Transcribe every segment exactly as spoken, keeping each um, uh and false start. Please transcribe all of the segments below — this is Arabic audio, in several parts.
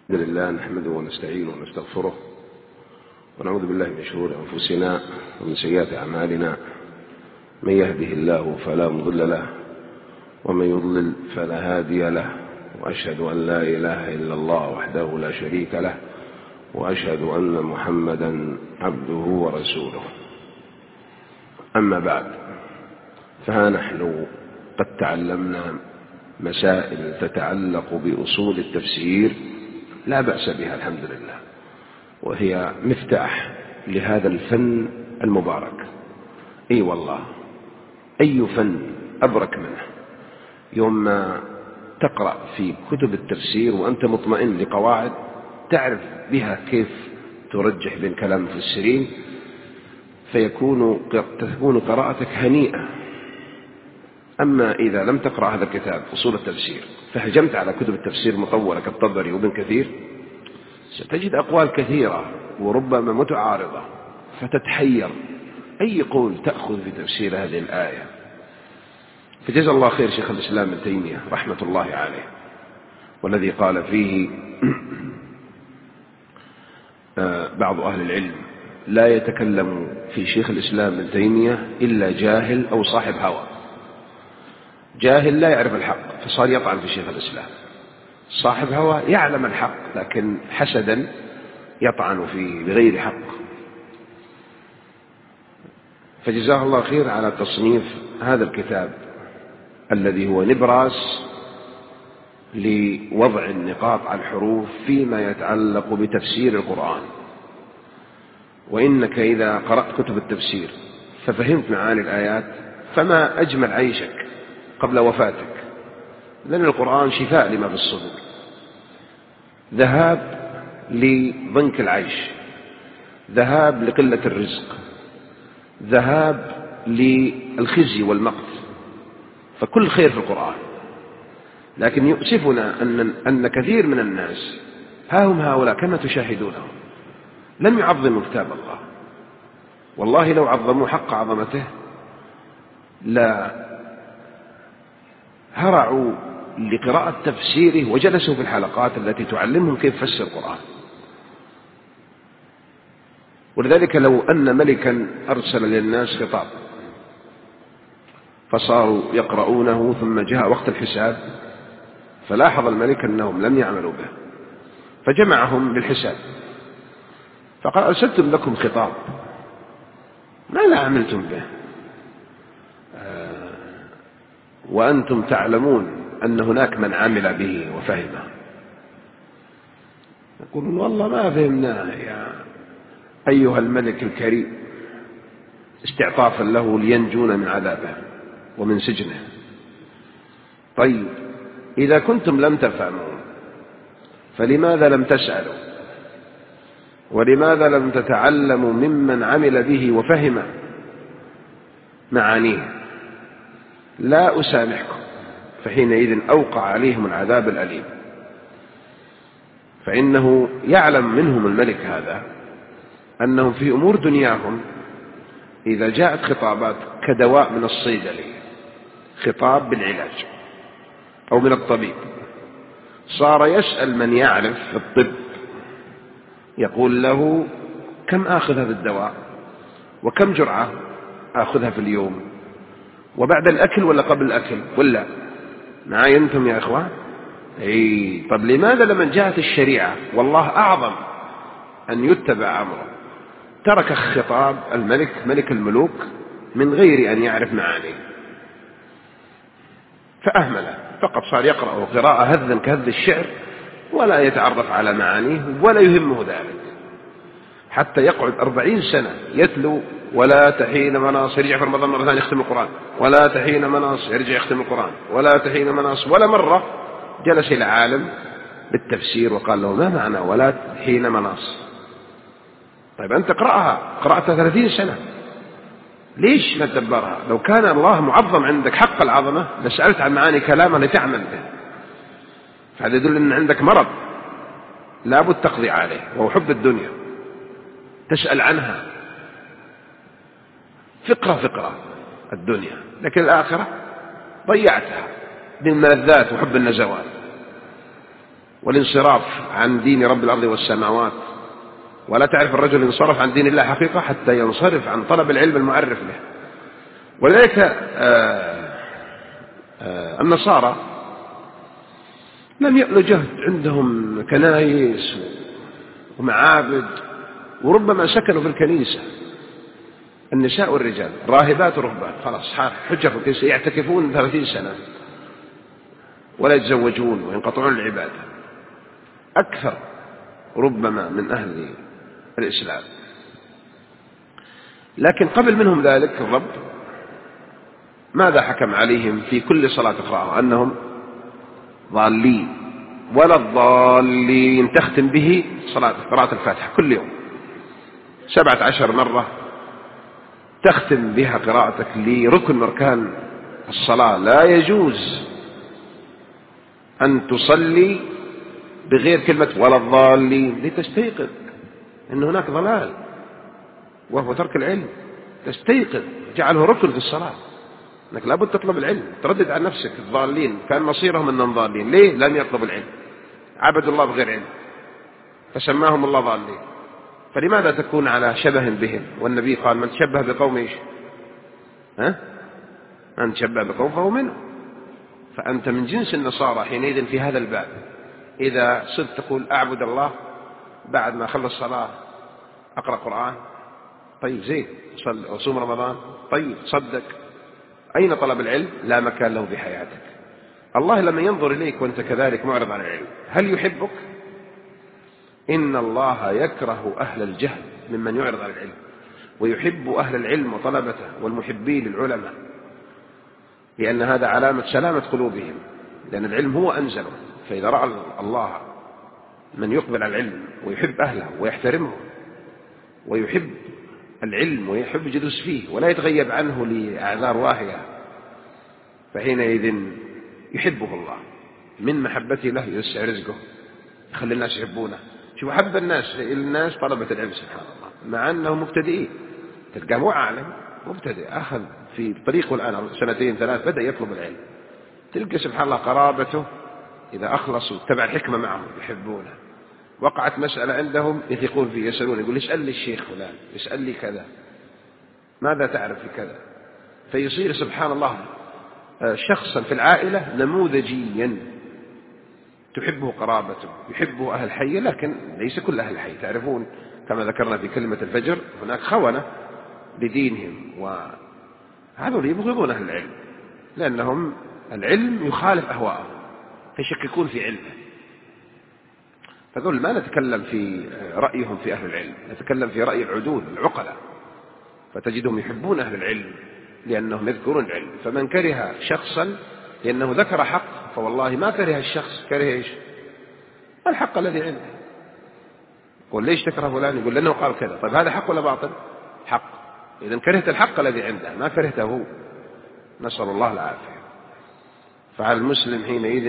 الحمد لله نحمده ونستعينه ونستغفره ونعوذ بالله من شرور أنفسنا ومن سيئات أعمالنا. من يهده الله فلا مضل له ومن يضلل فلا هادي له، وأشهد أن لا إله إلا الله وحده لا شريك له، وأشهد أن محمدا عبده ورسوله. أما بعد، فها نحن قد تعلمنا مسائل تتعلق بأصول التفسير لا بأس بها الحمد لله، وهي مفتاح لهذا الفن المبارك. اي والله، أي فن أبرك منه يوم ما تقرأ في كتب التفسير وأنت مطمئن لقواعد تعرف بها كيف ترجح بين كلام المفسرين، فيكون تكون قراءتك هنيئة. أما إذا لم تقرأ هذا الكتاب أصول التفسير فهجمت على كتب التفسير المطولة كالطبري وابن كثير، ستجد أقوال كثيرة وربما متعارضة، فتتحير أي قول تأخذ في تفسير هذه الآية. فجزا الله خير شيخ الإسلام ابن تيمية رحمة الله عليه، والذي قال فيه بعض أهل العلم: لا يتكلم في شيخ الإسلام ابن تيمية إلا جاهل أو صاحب هوى. جاهل لا يعرف الحق فصار يطعن في شيخ الإسلام، صاحب هوى يعلم الحق لكن حسدا يطعن فيه بغير حق. فجزاه الله خير على تصنيف هذا الكتاب الذي هو نبراس لوضع النقاط على الحروف فيما يتعلق بتفسير القرآن. وإنك إذا قرأت كتب التفسير ففهمت معاني الآيات فما أجمل عيشك قبل وفاتك، لأن القرآن شفاء لما في الصدور، ذهاب لضنك العيش، ذهاب لقلة الرزق، ذهاب للخزي والمقت، فكل خير في القرآن. لكن يؤسفنا أن, أن كثير من الناس ها هم هؤلاء كما تشاهدونهم لم يعظموا كتاب الله. والله لو عظموا حق عظمته لا هرعوا لقراءة تفسيره وجلسوا في الحلقات التي تعلمهم كيف فسر القرآن. ولذلك لو أن ملكا أرسل للناس خطاب فصاروا يقرؤونه ثم جاء وقت الحساب فلاحظ الملك أنهم لم يعملوا به فجمعهم للحساب فقال: أرسلتم لكم خطاب ماذا عملتم به وأنتم تعلمون أن هناك من عمل به وفهمه؟ يقولون: والله ما فهمناه يا أيها الملك الكريم، استعطافا له لينجون من عذابه ومن سجنه. طيب إذا كنتم لم تفهموا فلماذا لم تسألوا؟ ولماذا لم تتعلموا ممن عمل به وفهم معانيه؟ لا أسامحكم. فحينئذ أوقع عليهم العذاب الأليم، فإنه يعلم منهم الملك هذا أنهم في أمور دنياهم إذا جاءت خطابات كدواء من الصيدلي، خطاب بالعلاج أو من الطبيب، صار يسأل من يعرف في الطب يقول له: كم آخذ هذا الدواء وكم جرعة آخذها في اليوم، وبعد الأكل ولا قبل الأكل، ولا معاي أنتم يا إخوان؟ أي طب لماذا لما جاءت الشريعة والله أعظم أن يتبع أمره ترك خطاب الملك ملك الملوك من غير أن يعرف معانيه فأهمله، فقط صار يقرأ قراءة هذا كهذ الشعر ولا يتعرف على معانيه ولا يهمه ذلك، حتى يقعد أربعين سنة يتلو: ولا تحين مناص، يرجع في رمضان مرة ثانية يختم القرآن، ولا تحين مناص، يرجع يختم القرآن، ولا تحين مناص. ولا مرة جلس إلى عالم بالتفسير وقال له: ما معنى ولا تحين مناص؟ طيب أنت قرأها قرأتها ثلاثين سنة، ليش ما تدبرها؟ لو كان الله معظم عندك حق العظمة لسألت عن معاني كلامه لتعمل به. فهذا يدل أن عندك مرض لابد تقضي عليه، وهو حب الدنيا، تسأل عنها فقرة فقرة الدنيا، لكن الآخرة ضيعتها بالملذات وحب النزوات. والانصراف عن دين رب الأرض والسماوات. ولا تعرف الرجل انصرف عن دين الله حقيقة حتى ينصرف عن طلب العلم المعرف له. ولذلك آه آه النصارى لم يألوا جهد، عندهم كنائس ومعابد، وربما سكنوا في الكنيسة النساء والرجال، راهبات ورهبان، خلاص حجة في الكنيسة، يعتكفون ثلاثين سنة ولا يتزوجون وينقطعون العبادة، أكثر ربما من أهل الإسلام. لكن قبل منهم ذلك الرب ماذا حكم عليهم في كل صلاة تقرأها؟ أنهم ضالين، ولا الضالين تختم به صلاة قراءة الفاتحة كل يوم سبعة عشر مرة، تختم بها قراءتك لركن من أركان الصلاة. لا يجوز أن تصلي بغير كلمة ولا الضالين لتستيقظ أن هناك ضلال وهو ترك العلم. تستيقظ، جعله ركن في الصلاة، أنك لابد تطلب العلم. تردد عن نفسك الضالين كان مصيرهم أنهم ضالين. ليه؟ لم يطلبوا العلم، عبدوا الله بغير علم فسماهم الله ضالين. فلماذا تكون على شبه بهم؟ والنبي قال من تشبه بقوم إيش؟ ها؟ من تشبه بقوم فهو منه. فأنت من جنس النصارى حينئذ في هذا الباب. إذا صرت تقول أعبد الله بعد ما أخلص الصلاة أقرأ قرآن، طيب زين، صوم رمضان، طيب صدق، أين طلب العلم؟ لا مكان له في حياتك. الله لما ينظر إليك وأنت كذلك معرض عن العلم هل يحبك؟ إن الله يكره أهل الجهل ممن يعرض عن العلم، ويحب أهل العلم وطلبته والمحبين للعلماء، لأن هذا علامة سلامة قلوبهم، لأن العلم هو أنزله. فإذا رأى الله من يقبل على العلم ويحب أهله ويحترمه ويحب العلم ويحب جلوس فيه ولا يتغيب عنه لأعذار واهية، فحينئذ يحبه الله. من محبته له يوسع رزقه، يخلي الناس يحبونه. شوف أحب الناس الناس طلبة العلم سبحان الله، مع أنهم مبتدئين. تلقاه هو عالم مبتدئ أخذ في طريقه الآن سنتين ثلاث بدأ يطلب العلم، تلقى سبحان الله قرابته إذا أخلصوا اتبع الحكمة معهم يحبونه. وقعت مسألة عندهم يثقون فيه، يسألون، يقول اسأل لي الشيخ فلان، اسأل لي كذا، ماذا تعرف في كذا؟ فيصير سبحان الله شخصا في العائلة نموذجيا تحبه قرابته، يحبه أهل الحي، لكن ليس كل أهل الحي. تعرفون كما ذكرنا في كلمة الفجر هناك خونة لدينهم، وهذول يبغضون أهل العلم لأنهم العلم يخالف أهواءهم فيشككون في علمه. فقول ما نتكلم في رأيهم في أهل العلم، نتكلم في رأي العدول العقلاء، فتجدهم يحبون أهل العلم لأنهم يذكرون العلم. فمن كره شخصا لأنه ذكر حق فوالله ما كره الشخص، كره إيش؟ الحق الذي عنده. يقول ليش تكره فلان؟ يقول لأنه قال كذا. طيب هذا حق ولا باطل؟ حق. إذن كرهت الحق الذي عنده ما كرهته هو. نسأل الله العافية. فعلى المسلم حينئذ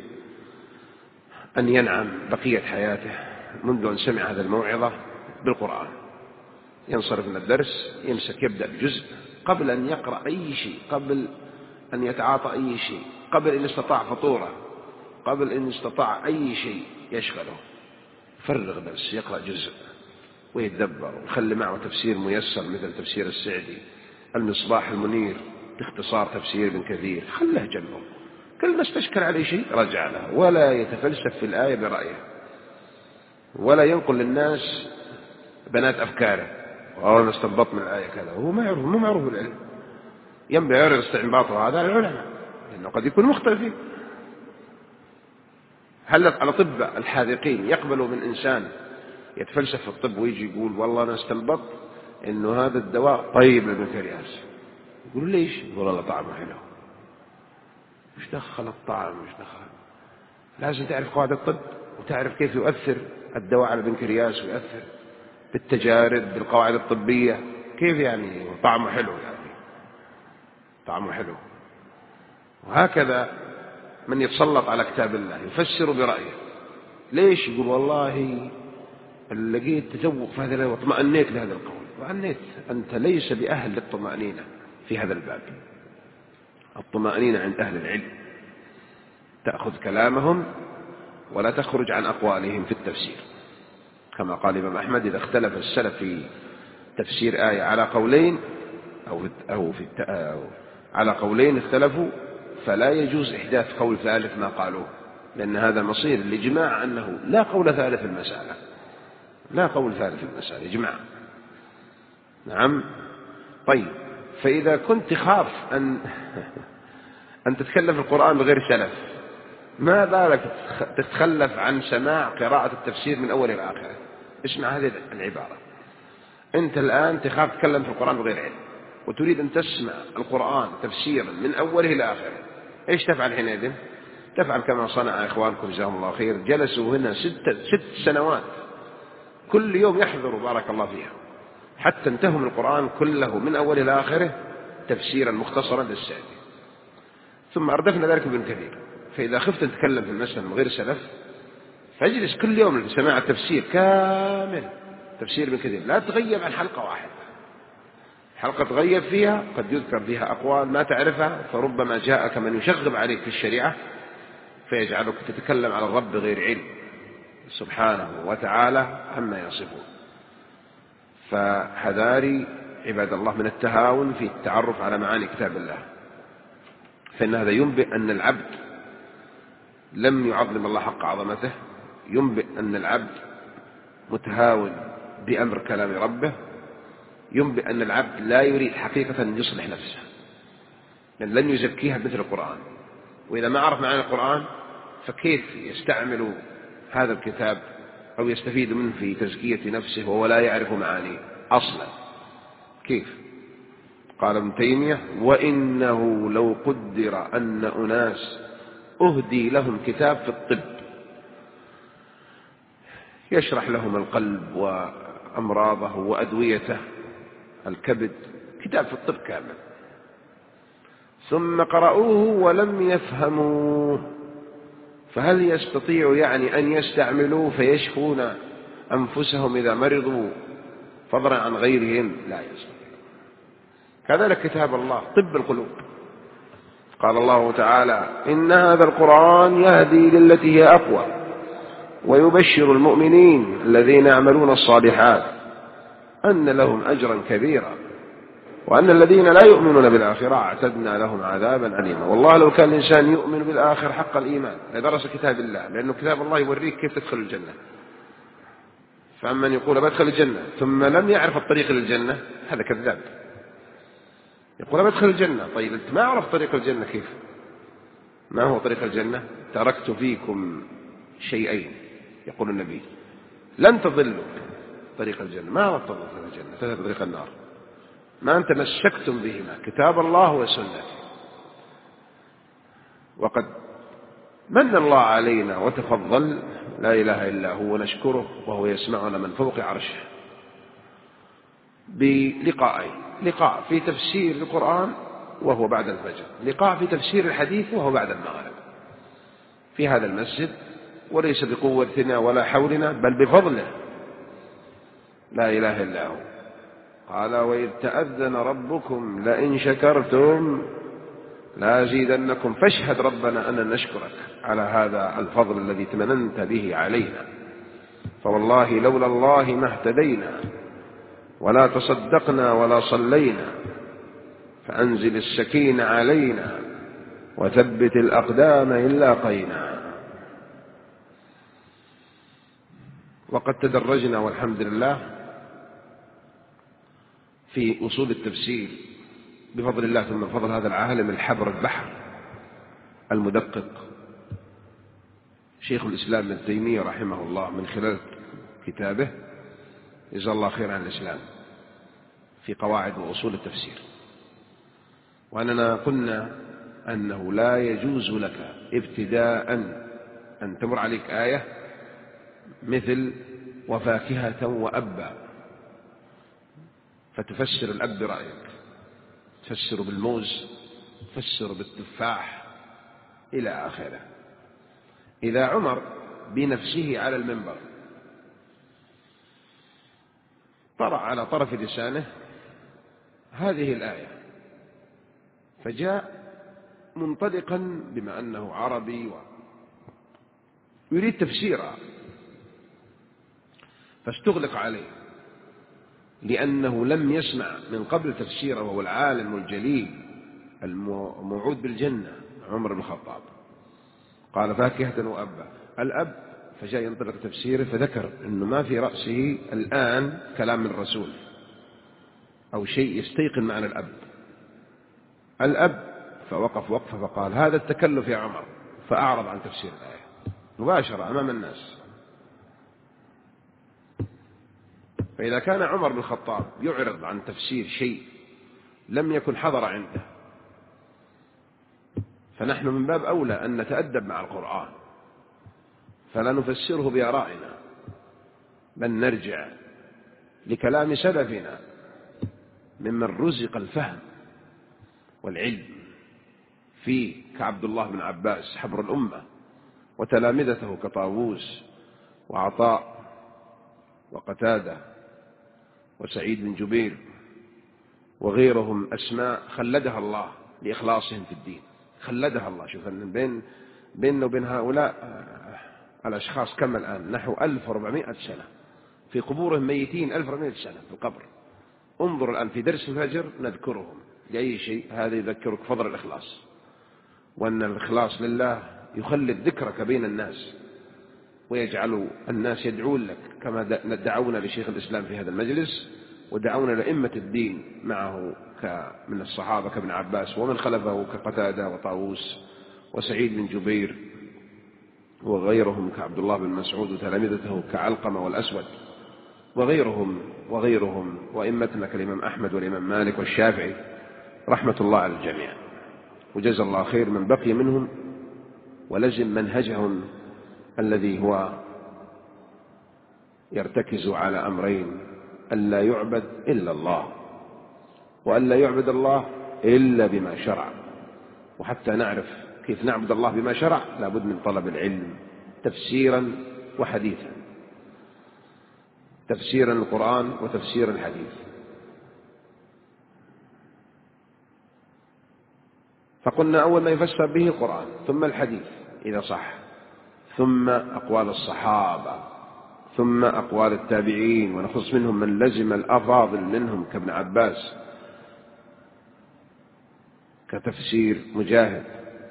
أن ينعم بقية حياته منذ أن سمع هذا الموعظة بالقرآن، ينصرف من الدرس يمسك يبدأ بجزء قبل أن يقرأ أي شيء، قبل أن يتعاطى أي شيء، قبل أن يستطاع فطورة، قبل أن يستطاع أي شيء يشغله، فرغ درس يقرأ جزء ويتدبر، ويخلي معه تفسير ميسر مثل تفسير السعدي، المصباح المنير باختصار تفسير ابن كثير، خله جنبه. كل ما استشكل عليه شيء رجع له، ولا يتفلسف في الآية برأيه، ولا ينقل للناس بنات أفكاره وأول ما استنبط من الآية كذا، وهو ما يعرف، مو معروف بالعلم. ينبغي يعرض استنباطه هذا العلماء لأنه قد يكون مختلفين. هل الأطباء الحاذقين يقبلوا من إنسان يتفلسف في الطب ويجي يقول والله أنا استنبط إنه هذا الدواء طيب للبنكرياس؟ يقولوا ليش؟ يقول الله طعمه حلو. مش دخل الطعم، مش دخل. لازم تعرف قواعد الطب وتعرف كيف يؤثر الدواء على البنكرياس، ويؤثر بالتجارب بالقواعد الطبية. كيف يعني طعمه حلو؟ يعني طعمه حلو. وهكذا من يتسلط على كتاب الله يفسر برأيه. ليش؟ يقول والله لقيت تذوق في هذا القول واطمأنيت لهذا القول. وأنيت أنت ليس بأهل للطمأنينة في هذا الباب. الطمأنينة عند أهل العلم، تأخذ كلامهم ولا تخرج عن أقوالهم في التفسير، كما قال الإمام أحمد: إذا اختلف السلف في تفسير آية على قولين أو أو في أو على قولين اختلفوا، فلا يجوز إحداث قول ثالث ما قالوه، لأن هذا مصير الإجماع أنه لا قول ثالث في المسألة، لا قول ثالث في المسألة، إجماع. نعم. طيب، فإذا كنت تخاف أن أن تتكلم في القرآن بغير سلف، ما بالك تتخلف عن سماع قراءة التفسير من أول إلى آخره؟ اسمع هذه العبارة: أنت الآن تخاف تتكلم في القرآن بغير علم، وتريد أن تسمع القرآن تفسيرا من أوله إلى آخره، إيش تفعل حينئذ؟ تفعل كما صنع إخوانكم جزاهم الله خير، جلسوا هنا ست, ست سنوات كل يوم يحضروا بارك الله فيها حتى انتهوا من القرآن كله من أوله إلى آخره تفسيرا مختصرا للسعدي، ثم أردفنا ذلك ابن كثير. فإذا خفت أن تتكلم في المسألة من غير سلف، فاجلس كل يوم لسماع التفسير كامل، تفسير ابن كثير، لا تغيب عن حلقة واحدة. حلقة تغيب فيها قد يذكر فيها أقوال ما تعرفها، فربما جاءك من يشغب عليك في الشريعة فيجعلك تتكلم على الرب بغير علم سبحانه وتعالى عما يصفون. فحذاري عباد الله من التهاون في التعرف على معاني كتاب الله، فإن هذا ينبئ أن العبد لم يعظم الله حق عظمته، ينبئ أن العبد متهاون بأمر كلام ربه، ينبئ أن العبد لا يريد حقيقة أن يصلح نفسه، لأن لن يزكيها مثل القرآن، وإذا ما عرف معاني القرآن فكيف يستعمل هذا الكتاب أو يستفيد منه في تزكية نفسه وهو لا يعرف معانيه أصلا؟ كيف؟ قال ابن تيمية: وإنه لو قدر أن أناس أهدي لهم كتاب في الطب يشرح لهم القلب وأمراضه وأدويته، الكبد، كتاب في الطب كامل، ثم قرأوه ولم يفهموه، فهل يستطيع يعني أن يستعملوه فيشفون أنفسهم إذا مرضوا فضلا عن غيرهم؟ لا يستطيع. كذلك كتاب الله طب القلوب، قال الله تعالى: إن هذا القرآن يهدي للتي هي أقوى ويبشر المؤمنين الذين يعملون الصالحات أن لهم أجرا كبيرا وأن الذين لا يؤمنون بالآخرة اعتدنا لهم عذابا أليما. والله لو كان الإنسان يؤمن بالآخر حق الإيمان لدرس كتاب الله، لأنه كتاب الله يوريك كيف تدخل الجنة. فمن يقول بدخل الجنة ثم لم يعرف الطريق للجنة هذا كذاب. يقول بدخل الجنة، طيب أنت ما عرف طريق الجنة كيف؟ ما هو طريق الجنة؟ تركت فيكم شيئين يقول النبي لن تضلوا طريق الجنة، ما عرفت طريق الجنة تذهب طريق النار، ما أنت مسكتم بهما كتاب الله وسنته. وقد من الله علينا وتفضل، لا إله إلا هو، ونشكره وهو يسمعنا من فوق عرشه بلقائين: لقاء في تفسير القرآن وهو بعد الفجر، لقاء في تفسير الحديث وهو بعد المغرب في هذا المسجد، وليس بقوتنا ولا حولنا بل بفضله، لا إله إلا هو. قال: وإذ تأذن ربكم لئن شكرتم لازيدنكم، فاشهد ربنا أن نشكرك على هذا الفضل الذي تمننت به علينا، فوالله لولا الله ما اهتدينا ولا تصدقنا ولا صلينا، فأنزل السكينة علينا وثبت الأقدام إن لاقينا. وقد تدرجنا والحمد لله في أصول التفسير بفضل الله، ثم بفضل هذا العالم الحبر البحر المدقق شيخ الإسلام ابن تيمية رحمه الله، من خلال كتابه جزاه الله خير عن الإسلام في قواعد وأصول التفسير. وأننا قلنا أنه لا يجوز لك ابتداء أن تمر عليك آية مثل وفاكهة وأبا فتفسر الأب برأيك، تفسر بالموز، تفسر بالتفاح إلى آخره. إذا عمر بنفسه على المنبر طرأ على طرف لسانه هذه الآية، فجاء منطلقا بما أنه عربي يريد تفسيرها فاستغلق عليه، لأنه لم يسمع من قبل تفسيره، وهو العالم الجليل الموعود بالجنة عمر بن الخطاب. قال فاكهة وأبا، الأب، فجاء ينطلق تفسيره فذكر أنه ما في رأسه الآن كلام من الرسول أو شيء يستيقن معنى الأب الأب فوقف وقفه فقال هذا التكلف يا عمر، فأعرض عن تفسير الآية مباشرة أمام الناس. فإذا كان عمر بن الخطاب يعرض عن تفسير شيء لم يكن حضر عنده، فنحن من باب أولى أن نتأدب مع القرآن، فلا نفسره بآرائنا، بل نرجع لكلام سلفنا ممن رزق الفهم والعلم فيه، كعبد الله بن عباس حبر الأمة، وتلامذته كطاووس وعطاء وقتادة وسعيد بن جبير وغيرهم، أسماء خلدها الله لإخلاصهم في الدين، خلدها الله. شوف بين بيننا وبين هؤلاء الأشخاص كم الآن؟ نحو ألف وأربعمائة سنة في قبورهم ميتين، ألف وأربعمائة سنة في القبر. انظر الآن في درس الفجر نذكرهم لأي شيء، هذا يذكرك فضل الإخلاص، وأن الإخلاص لله يخلد ذكرك بين الناس، ويجعل الناس يدعون لك كما دعونا لشيخ الإسلام في هذا المجلس، ودعونا لأئمة الدين معه من الصحابة كابن عباس ومن خلفه كقتادة وطاووس وسعيد بن جبير وغيرهم كعبد الله بن مسعود وتلامذته كعلقمة والأسود وغيرهم وغيرهم وإمتنا كالإمام أحمد والإمام مالك والشافعي رحمة الله على الجميع. وجزا الله خير من بقي منهم ولزم منهجهم الذي هو يرتكز على أمرين: ألا يعبد إلا الله، وألا يعبد الله إلا بما شرع. وحتى نعرف كيف نعبد الله بما شرع لابد من طلب العلم تفسيرا وحديثا، تفسيرا القرآن وتفسير الحديث. فقلنا أول ما يفسر به القرآن، ثم الحديث إذا صح، ثم أقوال الصحابة، ثم أقوال التابعين، ونخص منهم من لزم الأفاضل منهم كابن عباس كتفسير مجاهد،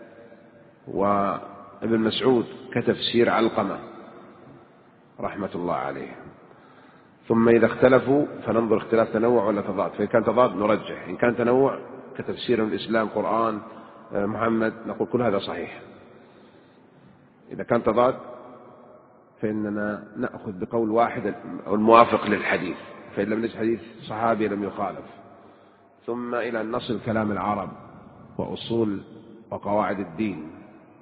وابن مسعود كتفسير علقمة رحمة الله عليه. ثم إذا اختلفوا فننظر اختلاف تنوع ولا تضاد، فإن كان تضاد نرجح، إن كان تنوع كتفسير الإسلام قرآن محمد نقول كل هذا صحيح. إذا كان تضاد فإننا نأخذ بقول واحد الموافق للحديث، فإن لم نجد حديث صحابي لم يخالف. ثم إلى أن نصل كلام العرب وأصول وقواعد الدين.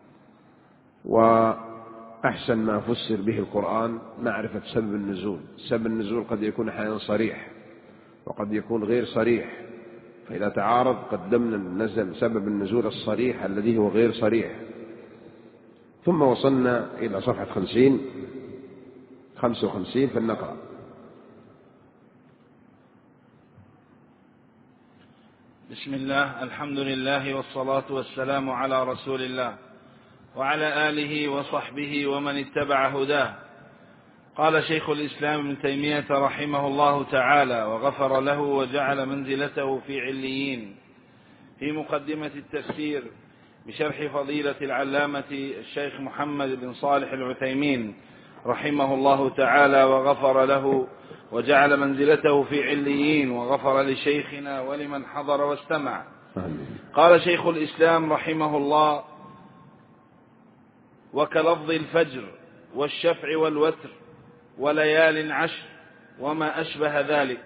وأحسن ما فسر به القرآن معرفة سبب النزول. سبب النزول قد يكون أحيانا صريح وقد يكون غير صريح، فإذا تعارض قدمنا النزل سبب النزول الصريح الذي هو غير صريح. ثم وصلنا إلى صفحة خمسين خمسة وخمسين فلنقرأ. بسم الله، الحمد لله والصلاة والسلام على رسول الله وعلى آله وصحبه ومن اتبع هداه. قال شيخ الإسلام ابن تيمية رحمه الله تعالى وغفر له وجعل منزلته في عليين، في مقدمة التفسير بشرح فضيلة العلامة الشيخ محمد بن صالح العثيمين رحمه الله تعالى وغفر له وجعل منزلته في عليين، وغفر لشيخنا ولمن حضر واستمع. قال شيخ الإسلام رحمه الله: وكلفظ الفجر والشفع والوتر وليال عشر وما أشبه ذلك،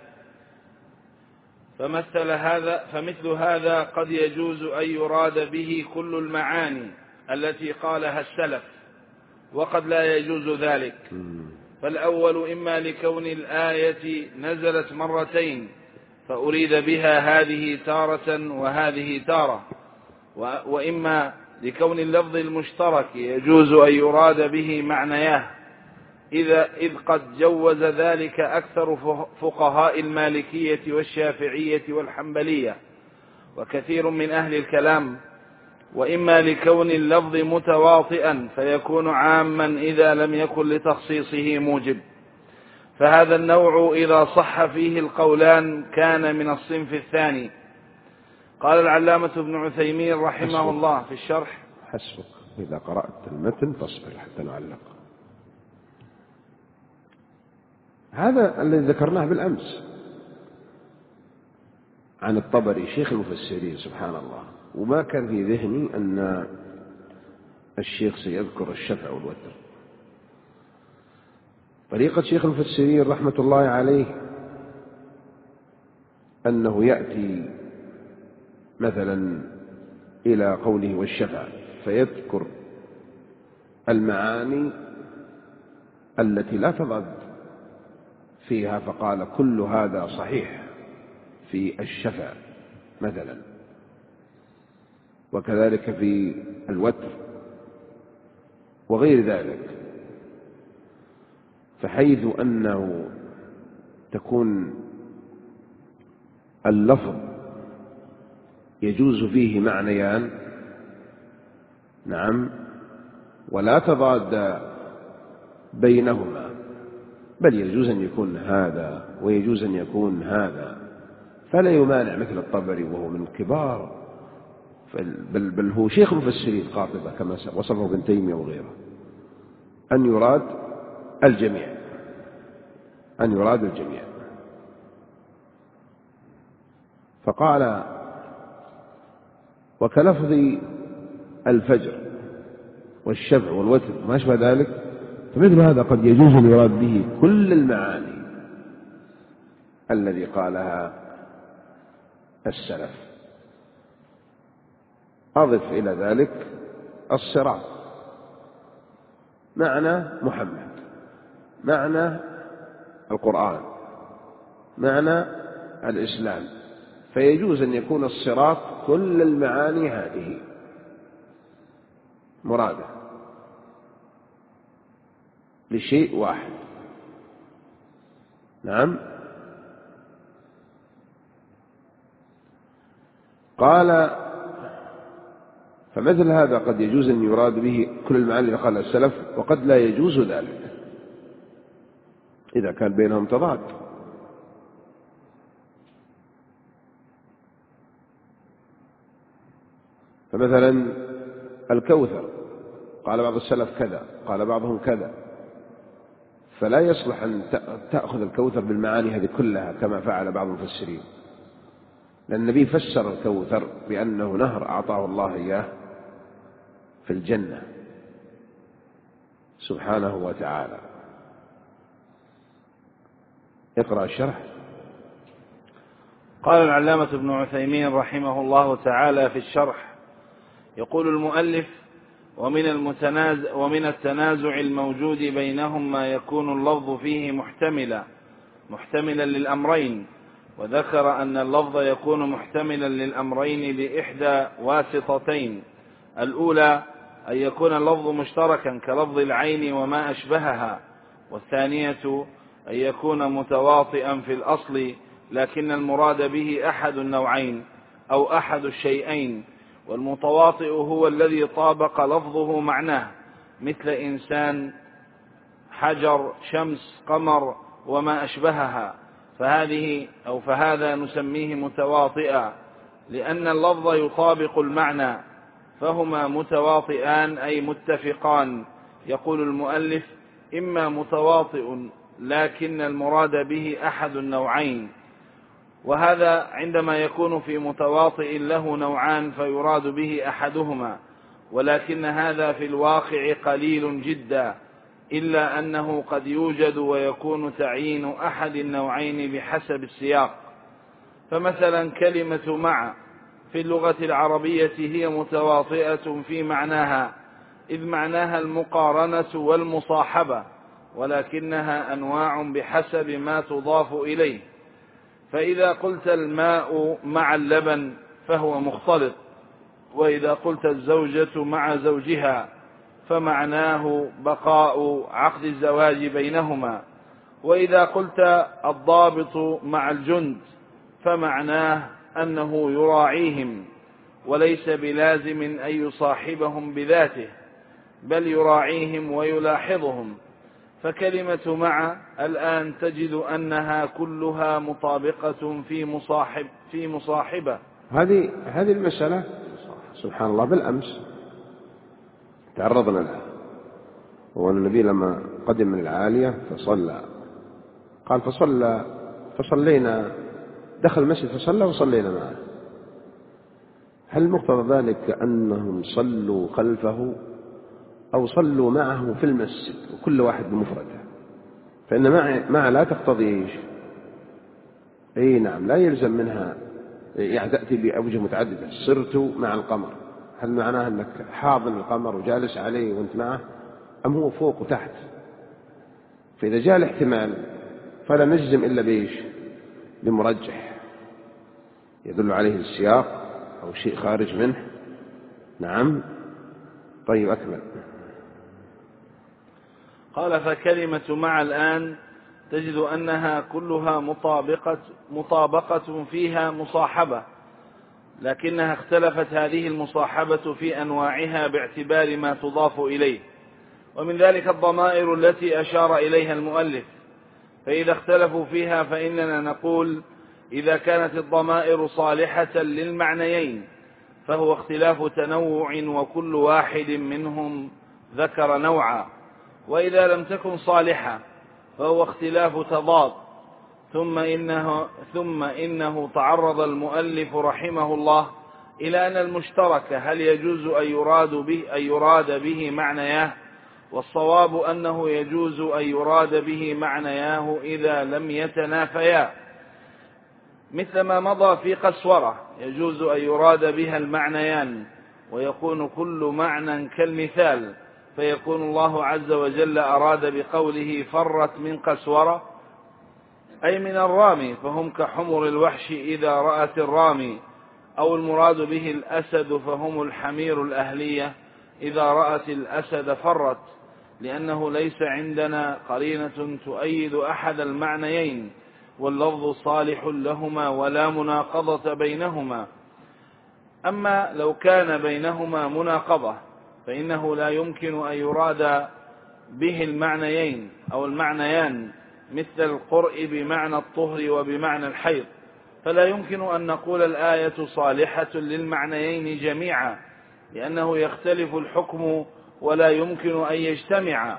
فمثل هذا فمثل هذا قد يجوز أن يراد به كل المعاني التي قالها السلف، وقد لا يجوز ذلك. فالأول إما لكون الآية نزلت مرتين فأريد بها هذه تارة وهذه تارة، وإما لكون اللفظ المشترك يجوز أن يراد به معنياه، إذا إذ قد جوز ذلك أكثر فقهاء المالكية والشافعية والحنبلية وكثير من أهل الكلام، وإما لكون اللفظ متواطئا فيكون عاما إذا لم يكن لتخصيصه موجب، فهذا النوع إذا صح فيه القولان كان من الصنف الثاني. قال العلامة ابن عثيمين رحمه حسبك. الله في الشرح: حسبك إذا قرأت المتن فاصبر حتى نعلق. هذا الذي ذكرناه بالأمس عن الطبري شيخ المفسرين سبحان الله، وما كان في ذهني أن الشيخ سيذكر الشفع والوتر. طريقة شيخ المفسرين رحمة الله عليه أنه يأتي مثلا إلى قوله والشفع فيذكر المعاني التي لا تضاد فيها، فقال كل هذا صحيح في الشفع مثلا، وكذلك في الوتر وغير ذلك، فحيث أنه تكون اللفظ يجوز فيه معنيان نعم ولا تضاد بينهما، بل يجوز أن يكون هذا ويجوز أن يكون هذا، فلا يمانع مثل الطبري وهو من كبار بل, بل هو شيخ المفسرين قاطبة كما وصفه ابن تيمية وغيره، أن يراد الجميع أن يراد الجميع. فقال وكلفظ الفجر والشفع والوتر ما أشبه ذلك، فمثل هذا قد يجوز أن يراد به كل المعاني الذي قالها السلف. أضف إلى ذلك الصراط، معنى محمد، معنى القرآن، معنى الإسلام، فيجوز أن يكون الصراط كل المعاني هذه مرادة لشيء واحد. نعم. قال فمثل هذا قد يجوز أن يراد به كل المعاني اللي قالها السلف، وقد لا يجوز ذلك إذا كان بينهم تضاد. فمثلا الكوثر قال بعض السلف كذا، قال بعضهم كذا، فلا يصلح أن تأخذ الكوثر بالمعاني هذه كلها كما فعل بعض المفسرين، لأن النبي فسر الكوثر بأنه نهر أعطاه الله إياه في الجنة سبحانه وتعالى. اقرأ الشرح. قال العلامة ابن عثيمين رحمه الله تعالى في الشرح: يقول المؤلف: ومن المتنازع ومن التنازع الموجود بينهم ما يكون اللفظ فيه محتملا محتملا للأمرين، وذكر أن اللفظ يكون محتملا للأمرين لإحدى واسطتين: الأولى أن يكون اللفظ مشتركا كلفظ العين وما أشبهها، والثانية أن يكون متواطئا في الأصل لكن المراد به أحد النوعين أو أحد الشيئين، والمتواطئ هو الذي طابق لفظه معناه، مثل إنسان، حجر، شمس، قمر وما أشبهها، فهذه أو فهذا نسميه متواطئا لأن اللفظ يطابق المعنى، فهما متواطئان أي متفقان. يقول المؤلف: إما متواطئ لكن المراد به أحد النوعين، وهذا عندما يكون في متواطئ له نوعان فيراد به أحدهما، ولكن هذا في الواقع قليل جدا، إلا أنه قد يوجد ويكون تعيين أحد النوعين بحسب السياق. فمثلا كلمة مع في اللغة العربية هي متواطئة في معناها، إذ معناها المقارنة والمصاحبة، ولكنها أنواع بحسب ما تضاف إليه. فإذا قلت الماء مع اللبن فهو مختلط، وإذا قلت الزوجة مع زوجها فمعناه بقاء عقد الزواج بينهما، وإذا قلت الضابط مع الجند فمعناه أنه يراعيهم، وليس بلازم أن يصاحبهم بذاته، بل يراعيهم ويلاحظهم. فكلمة مع الآن تجد أنها كلها مطابقة في مصاحب في مصاحبة. هذه هذه المسألة سبحان الله بالأمس تعرضنا لها، هو النبي لما قدم من العالية فصلى، قال فصلى فصلينا، دخل المسجد فصلى وصلينا معه. هل مقتضى ذلك أنهم صلوا خلفه أو صلوا معه في المسجد وكل واحد بمفرده؟ فإن مع, مع لا تقتضي أي نعم لا يلزم منها يعني تأتي بأوجه متعددة. صرت مع القمر، هل معناه أنك حاضن القمر وجالس عليه وانت معه، أم هو فوق وتحت؟ فإذا جاء الاحتمال فلا نجزم إلا بإيش؟ بمرجح يدل عليه السياق أو شيء خارج منه. نعم. طيب أكمل. قال فكلمة مع الآن تجد أنها كلها مطابقة, مطابقة فيها مصاحبة، لكنها اختلفت هذه المصاحبة في أنواعها باعتبار ما تضاف إليه، ومن ذلك الضمائر التي أشار إليها المؤلف. فإذا اختلفوا فيها فإننا نقول إذا كانت الضمائر صالحة للمعنيين فهو اختلاف تنوع وكل واحد منهم ذكر نوعا، وإذا لم تكن صالحة فهو اختلاف تضاد. ثم إنه, ثم إنه تعرض المؤلف رحمه الله إلى أن المشترك هل يجوز أن يراد به, أن يراد به معنياه، والصواب أنه يجوز أن يراد به معنياه إذا لم يتنافيا، مثل ما مضى في قسورة يجوز أن يراد بها المعنيان ويكون كل معنى كالمثال، فيكون الله عز وجل أراد بقوله فرت من قسورة أي من الرامي، فهم كحمر الوحش إذا رأت الرامي، أو المراد به الأسد فهم الحمير الأهلية إذا رأت الأسد فرت، لأنه ليس عندنا قرينة تؤيد أحد المعنيين، واللفظ صالح لهما ولا مناقضة بينهما. أما لو كان بينهما مناقضة فإنه لا يمكن أن يراد به المعنيين أو المعنيان، مثل القرء بمعنى الطهر وبمعنى الحيض، فلا يمكن أن نقول الآية صالحة للمعنيين جميعا، لأنه يختلف الحكم ولا يمكن أن يجتمع.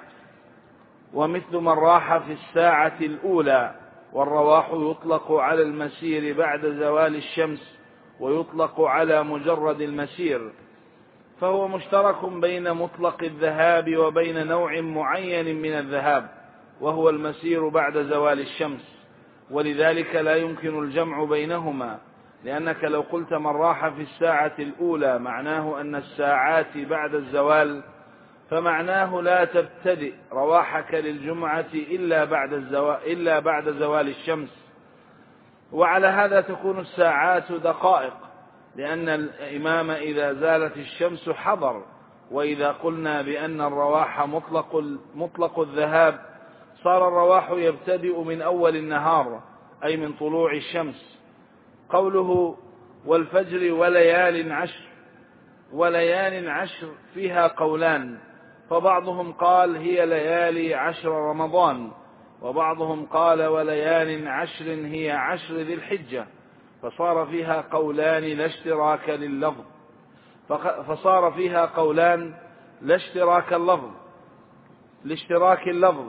ومثل من راح في الساعة الأولى، والرواح يطلق على المسير بعد زوال الشمس ويطلق على مجرد المسير، فهو مشترك بين مطلق الذهاب وبين نوع معين من الذهاب وهو المسير بعد زوال الشمس، ولذلك لا يمكن الجمع بينهما، لأنك لو قلت من راح في الساعة الأولى معناه أن الساعات بعد الزوال، فمعناه لا تبتدئ رواحك للجمعة إلا بعد, الزوال إلا بعد زوال الشمس. وعلى هذا تكون الساعات دقائق، لأن الإمام إذا زالت الشمس حضر. وإذا قلنا بأن الرواح مطلق, مطلق الذهاب صار الرواح يبتدئ من أول النهار أي من طلوع الشمس. قوله والفجر وليال عشر، وليال عشر فيها قولان، فبعضهم قال هي ليالي عشر رمضان، وبعضهم قال وليال عشر هي عشر ذي الحجة، فصار فيها قولان لا اشتراك لللفظ فصار فيها قولان لا اشتراك اللفظ لاشتراك اللفظ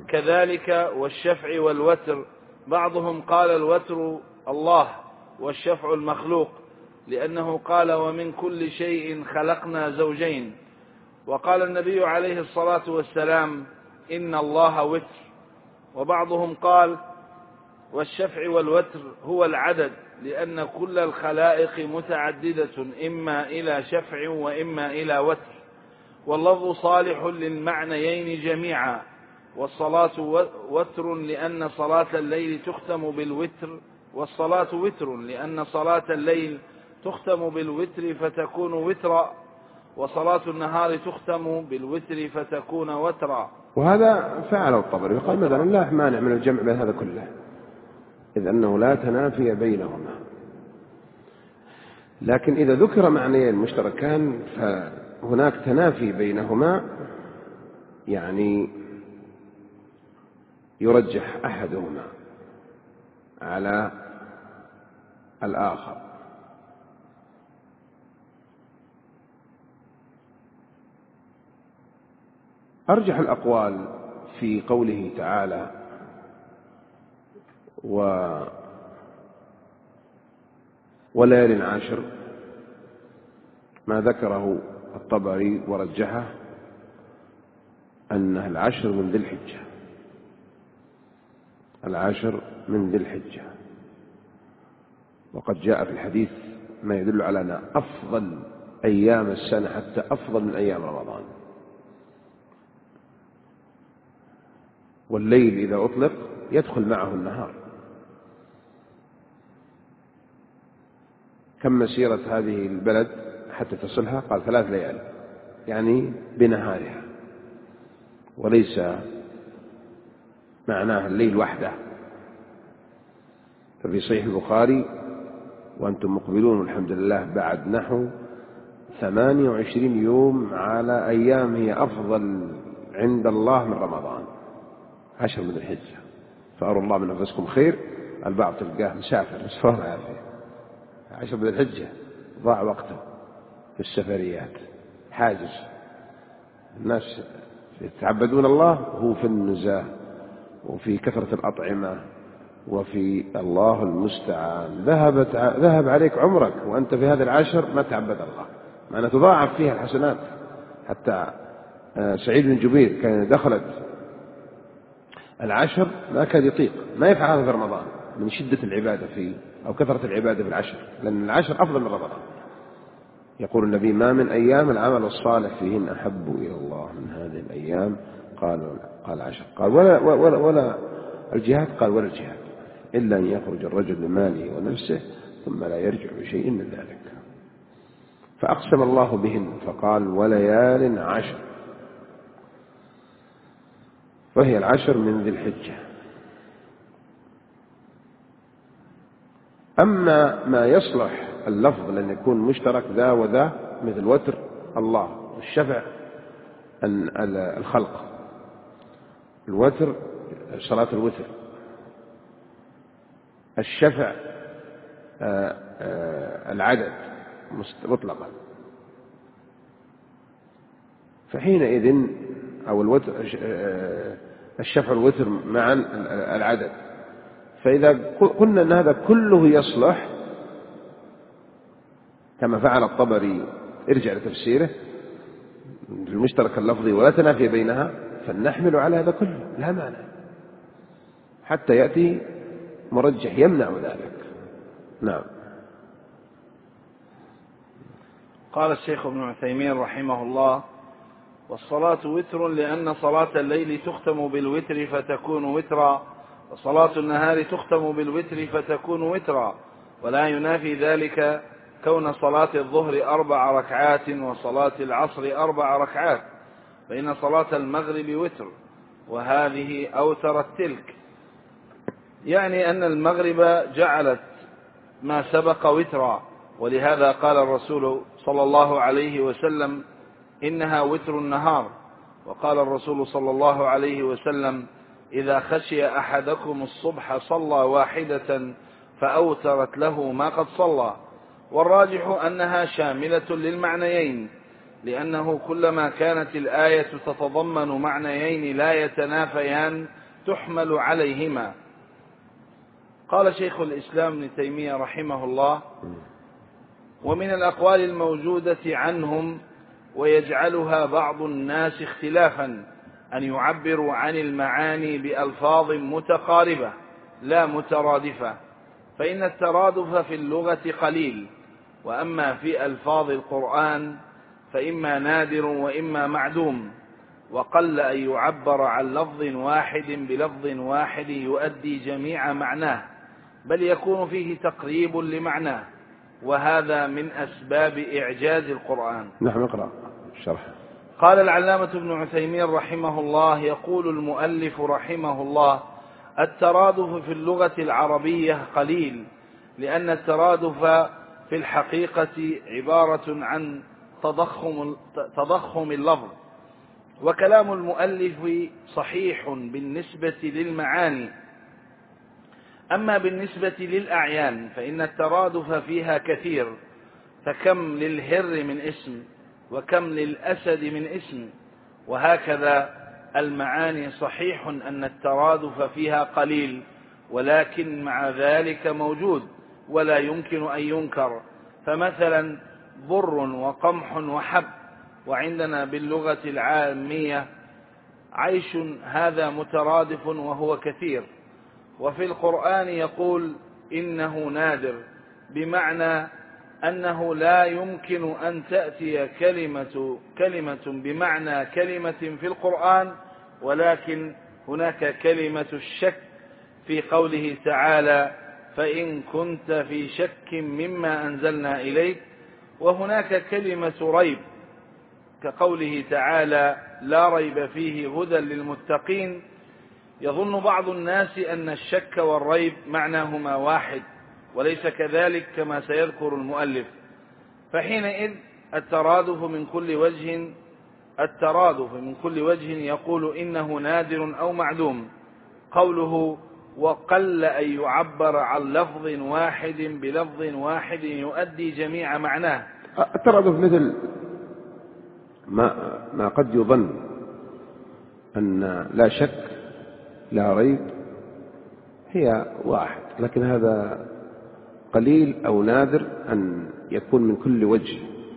كذلك والشفع والوتر، بعضهم قال الوتر الله والشفع المخلوق، لأنه قال ومن كل شيء خلقنا زوجين. وقال النبي عليه الصلاة والسلام إن الله وتر. وبعضهم قال والشفع والوتر هو العدد، لأن كل الخلائق متعددة إما إلى شفع وإما إلى وتر، واللفظ صالح للمعنيين جميعا. والصلاة وتر لأن صلاة الليل تختم بالوتر، والصلاة وتر لأن صلاة الليل تختم بالوتر فتكون وترا، وصلاة النهار تختم بالوتر فتكون وترا. وهذا فعله الطبري، يقال مثلا لا مانع من الجمع بين هذا كله، إذ أنه لا تنافي بينهما. لكن إذا ذكر معنيين مشتركان فهناك تنافي بينهما، يعني يرجح أحدهما على الآخر. أرجح الأقوال في قوله تعالى و وليال عشر ما ذكره الطبري ورجحه أنها العشر من ذي الحجة، العشر من ذي الحجة، وقد جاء في الحديث ما يدل على أن أفضل أيام السنة حتى أفضل من أيام رمضان. والليل إذا أطلق يدخل معه النهار. كم مسيرة هذه البلد حتى تصلها؟ قال ثلاث ليال، يعني بنهارها، وليس معناها الليل وحده. ففي صحيح البخاري وأنتم مقبلون الحمد لله بعد نحو ثمانية وعشرين يوم على أيام هي أفضل عند الله من رمضان، عشر من الحجة. فأروا الله من أنفسكم خير، البعض تلقاه مسافر نسأل الله العافية، عشر من الحجة ضاع وقته في السفريات، حاجز. الناس يتعبدون الله وهو في النزاة وفي كثرة الأطعمة وفي الله المستعان. ذهبت ذهب عليك عمرك وأنت في هذا العشر ما تعبد الله، معنى تضاعف فيها الحسنات. حتى سعيد بن جبير كان دخلت العشر ما كاد يطيق، ما يفعل هذا في رمضان من شدة العبادة فيه أو كثرة العبادة في العشر، لأن العشر أفضل من رمضان. يقول النبي ما من أيام العمل الصالح فيهن أحب إلى الله من هذه الأيام. قال قال عشر. قال ولا, ولا, ولا الجهاد؟ قال ولا الجهاد إلا أن يخرج الرجل بماله ونفسه ثم لا يرجع بشيء من ذلك. فأقسم الله بهن فقال وليال عشر، وهي العشر من ذي الحجة. أما ما يصلح اللفظ لأن يكون مشترك ذا وذا مثل وتر الله، والشفع الخلق، الوتر صلاة الوتر، الشفع العدد مطلقا. فحينئذ أو الوتر الشفع والوتر معا العدد. فإذا قلنا أن هذا كله يصلح كما فعل الطبري، ارجع لتفسيره المشترك اللفظي ولا تنافي بينها، فنحمل على هذا كله لا معنى حتى يأتي مرجح يمنع ذلك. نعم. قال الشيخ ابن عثيمين رحمه الله: والصلاة وتر لأن صلاة الليل تختم بالوتر فتكون وترا، وصلاة النهار تختم بالوتر فتكون وترا، ولا ينافي ذلك كون صلاة الظهر أربع ركعات وصلاة العصر أربع ركعات، فإن صلاة المغرب وتر وهذه أوترت تلك، يعني أن المغرب جعلت ما سبق وترا. ولهذا قال الرسول صلى الله عليه وسلم إنها وتر النهار. وقال الرسول صلى الله عليه وسلم إذا خشي أحدكم الصبح صلى واحدة فأوترت له ما قد صلى. والراجح أنها شاملة للمعنيين، لأنه كلما كانت الآية تتضمن معنيين لا يتنافيان تحمل عليهما. قال شيخ الإسلام ابن تيمية رحمه الله: ومن الأقوال الموجودة عنهم ويجعلها بعض الناس اختلافا أن يعبروا عن المعاني بألفاظ متقاربة لا مترادفة، فإن الترادف في اللغة قليل، وأما في ألفاظ القرآن فإما نادر وإما معدوم، وقل أن يعبر عن لفظ واحد بلفظ واحد يؤدي جميع معناه، بل يكون فيه تقريب لمعناه، وهذا من أسباب إعجاز القرآن. نحن نقرأ الشرح. قال العلامة ابن عثيمين رحمه الله: يقول المؤلف رحمه الله: الترادف في اللغة العربية قليل، لأن الترادف في الحقيقة عبارة عن تضخم, تضخم اللفظ، وكلام المؤلف صحيح بالنسبة للمعاني. أما بالنسبة للأعيان فإن الترادف فيها كثير، فكم للهر من اسم وكم للأسد من اسم، وهكذا المعاني صحيح أن الترادف فيها قليل، ولكن مع ذلك موجود ولا يمكن أن ينكر. فمثلا بر وقمح وحب، وعندنا باللغة العامية عيش، هذا مترادف وهو كثير. وفي القرآن يقول إنه نادر، بمعنى أنه لا يمكن أن تأتي كلمة, كلمة بمعنى كلمة في القرآن، ولكن هناك كلمة الشك في قوله تعالى فإن كنت في شك مما أنزلنا إليك، وهناك كلمة ريب كقوله تعالى لا ريب فيه هدى للمتقين. يظن بعض الناس أن الشك والريب معناهما واحد، وليس كذلك كما سيذكر المؤلف. فحينئذ الترادف من كل وجه الترادف من كل وجه يقول إنه نادر أو معدوم. قوله وقل أن يعبر عن لفظ واحد بلفظ واحد يؤدي جميع معناه. الترادف مثل ما, ما قد يظن أن لا شك لا ريب هي واحد، لكن هذا قليل أو نادر أن يكون من كل وجه،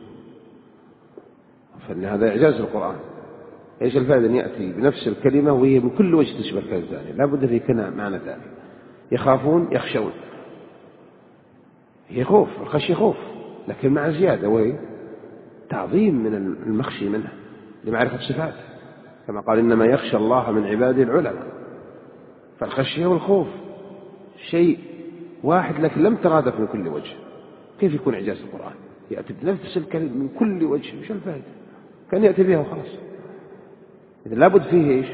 فإن هذا إعجاز القرآن. إيش الفائدة أن يأتي بنفس الكلمة وهي من كل وجه تشبه الكلمة الثانية؟ لا بد في كنا معنى ثاني. يخافون يخشون، هي خوف، الخشية خوف، لكن مع زيادة وهي تعظيم من المخشي منها لمعرفة صفاته، كما قال إنما يخشى الله من عباده العلماء. فالخشية والخوف شيء واحد لكن لم ترادف من كل وجه. كيف يكون إعجاز القرآن؟ يأتي بنفس الكلمة من كل وجه، مش الفائدة؟ كان يأتي بها وخلاص. إذا لابد فيه إيش؟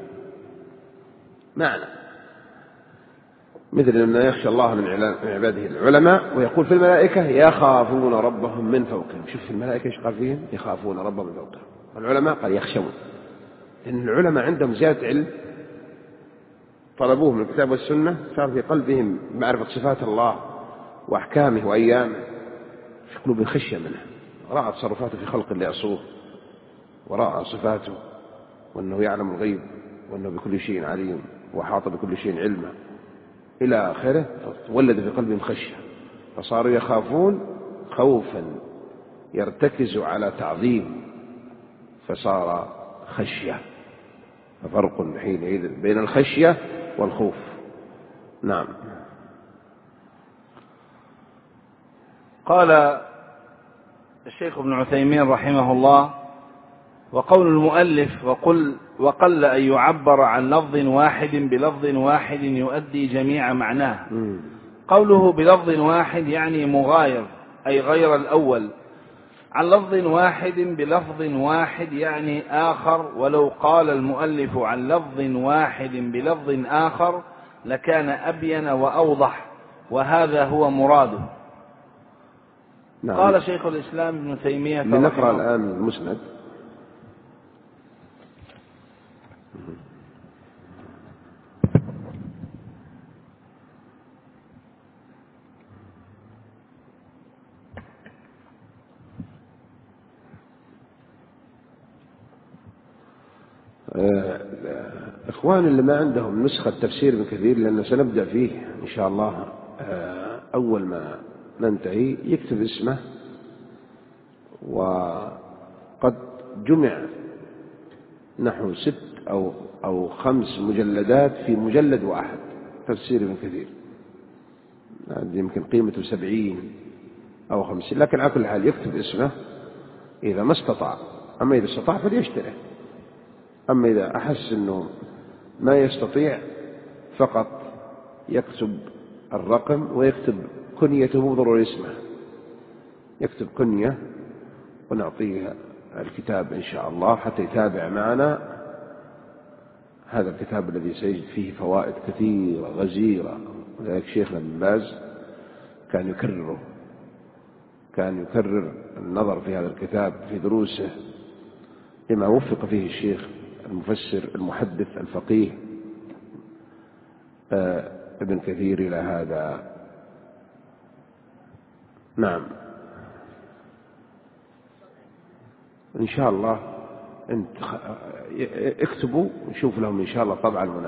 معنى، مثل أن يخشى الله من عباده العلماء، ويقول في الملائكة يخافون ربهم من فوقهم. شوف في الملائكة إيش قال فيهم؟ يخافون ربهم من فوقهم. والعلماء قال يخشون، لأن العلماء عندهم زيادة علم طلبوه من الكتاب والسنة، صار في قلبهم معرفة صفات الله وأحكامه وأيامه، في قلوبهم خشية منه، رأى تصرفاته في خلق اللي يعصوه، ورأى صفاته وأنه يعلم الغيب وأنه بكل شيء عليم وحاط بكل شيء علمه إلى آخره، فتولد في قلبهم خشية، فصاروا يخافون خوفا يرتكز على تعظيم، فصار خشية. ففرق حينئذ بين الخشية والخوف. نعم. قال الشيخ ابن عثيمين رحمه الله: وقول المؤلف وقل وقل أن يعبر عن لفظ واحد بلفظ واحد يؤدي جميع معناه. م. قوله بلفظ واحد يعني مغاير، أي غير الأول. عن لفظ واحد بلفظ واحد يعني آخر، ولو قال المؤلف عن لفظ واحد بلفظ آخر لكان أبين وأوضح، وهذا هو مراده. نعم. قال شيخ الإسلام ابن تيمية لنقرأ الآن المسند. إخوان اللي ما عندهم نسخة تفسير ابن كثير، لأنه سنبدأ فيه إن شاء الله أول ما ننتهي، يكتب اسمه. وقد جمع نحو ست أو أو خمس مجلدات في مجلد واحد تفسير ابن كثير، يمكن قيمته سبعين أو خمسين، لكن على كل حال يكتب اسمه إذا ما استطاع. أما إذا استطاع فليشتري، أما إذا أحس أنه ما يستطيع فقط يكتب الرقم ويكتب كنيته، مو ضروري اسمه، يكتب كنية ونعطيه الكتاب إن شاء الله حتى يتابع معنا هذا الكتاب الذي سيجد فيه فوائد كثيرة غزيرة. ولذلك شيخنا بن باز كان يكرره كان يكرر النظر في هذا الكتاب في دروسه لما وفق فيه الشيخ المفسر المحدث الفقيه ابن كثير إلى هذا. نعم إن شاء الله انت اكتبوا نشوف لهم إن شاء الله طبعا.